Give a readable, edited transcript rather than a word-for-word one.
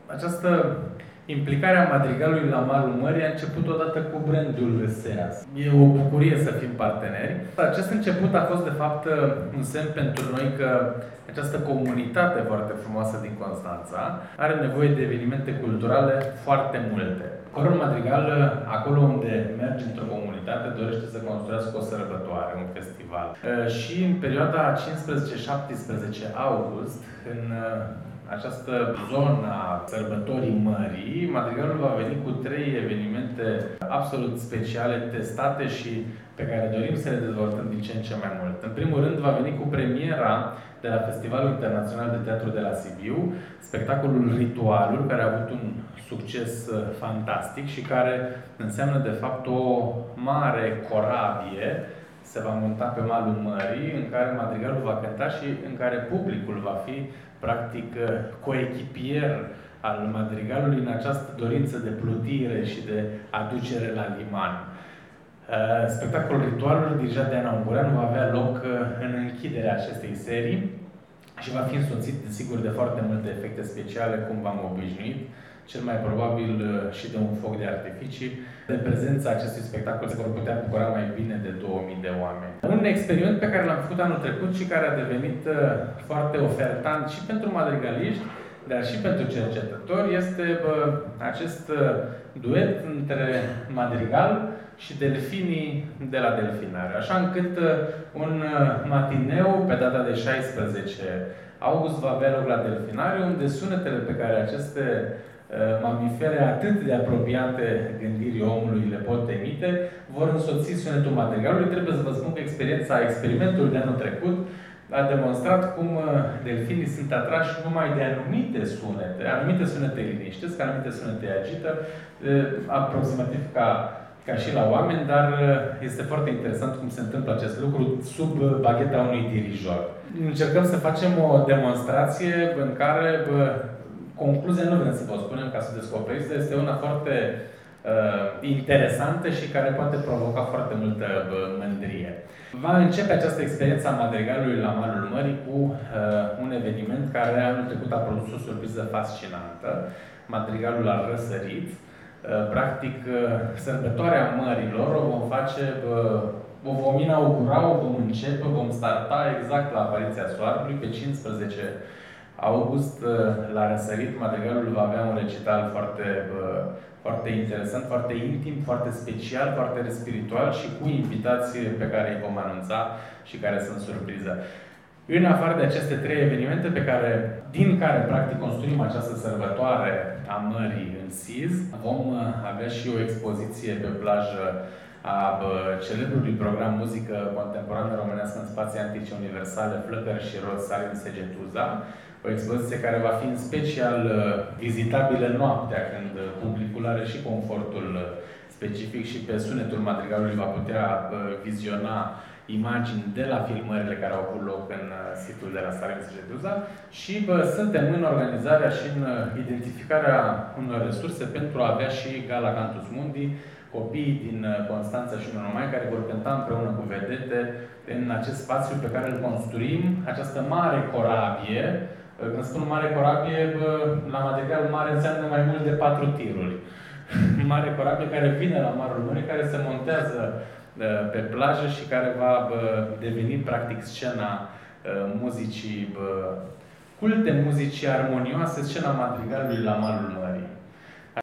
Această implicare a madrigalului la malul mării a început odată cu brandul SEAS. E o bucurie să fim parteneri. Acest început a fost, de fapt, un semn pentru noi că această comunitate foarte frumoasă din Constanța are nevoie de evenimente culturale foarte multe. Corul Madrigal, acolo unde merge într-o comunitate, dorește să construiască o sărbătoare, un festival. Și în perioada 15-17 august, în această zonă a sărbătorii mării, Madrigalul va veni cu 3 evenimente absolut speciale, testate și pe care dorim să le dezvoltăm din ce în ce mai mult. În primul rând, va veni cu premiera de la Festivalul Internațional de Teatru de la Sibiu, spectacolul Ritualul, care a avut un succes fantastic și care înseamnă, de fapt, o mare corabie se va monta pe malul mării, în care madrigalul va cânta și în care publicul va fi, practic, coechipier al madrigalului în această dorință de plutire și de aducere la liman. Spectacolul Ritualul, dirijat de Ana Ungureanu, va avea loc în închiderea acestei serii și va fi însoțit, desigur, de foarte multe efecte speciale, cum v-am obișnuit, cel mai probabil și de un foc de artificii. De prezența acestui spectacol se vor putea bucura mai bine de 2000 de oameni. Un experiment pe care l-am făcut anul trecut și care a devenit foarte ofertant și pentru madrigaliști, dar și pentru cercetători, este acest duet între madrigal și delfinii de la delfinare. Așa încât un matineu pe data de 16 august va avea loc la delfinariu, unde sunetele pe care aceste mamifere atât de apropiate gândirii omului le pot emite, vor însoți sunetul madrigalului. Trebuie să vă spun că experimentul de anul trecut a demonstrat cum delfinii sunt atrași numai de anumite sunete liniștesc, anumite sunete agită, aproximativ ca și la oameni, dar este foarte interesant cum se întâmplă acest lucru sub bagheta unui dirijor. Încercăm să facem o demonstrație în care concluzia nu vrem să vă spunem ca să descoperiți, este una foarte interesantă și care poate provoca foarte multă mândrie. Va începe această experiență a madrigalului la malul mării cu un eveniment care anul trecut a produs o surpriză fascinantă. Madrigalul a răsărit. Practic, sărbătoarea mărilor o vom face, o vom inaugura, o vom începe, vom starta exact la apariția soarelui pe 15 august, la răsărit. Madrigalul va avea un recital foarte interesant, foarte intim, foarte special, foarte spiritual și cu invitații pe care îi vom anunța și care sunt surpriză. În afară de aceste 3 evenimente din care practic construim această sărbătoare a mării în SIZ, vom avea și o expoziție pe plajă a celebrului program Muzică Contemporană Românească în Spații Antice Universale, Flăcări și Roți, Salim Segetuza. O expoziție care va fi în special vizitabilă noaptea, când publicul are și confortul specific și pe sunetul madrigalului va putea viziona imagini de la filmările care au avut loc în situl de la Salim Segetuza și suntem în organizarea și în identificarea unor resurse pentru a avea și Gala Cantus Mundi, copii din Constanța și nu numai, care vor cânta împreună cu vedete în acest spațiu pe care îl construim, această mare corabie. Când spun mare corabie, la madrigal mare înseamnă mai mult de 4 tiruri. Mare corabie care vine la malul mării, care se montează pe plajă și care va deveni practic scena muzicii culte, muzicii armonioase, scena madrigalului la malul mării.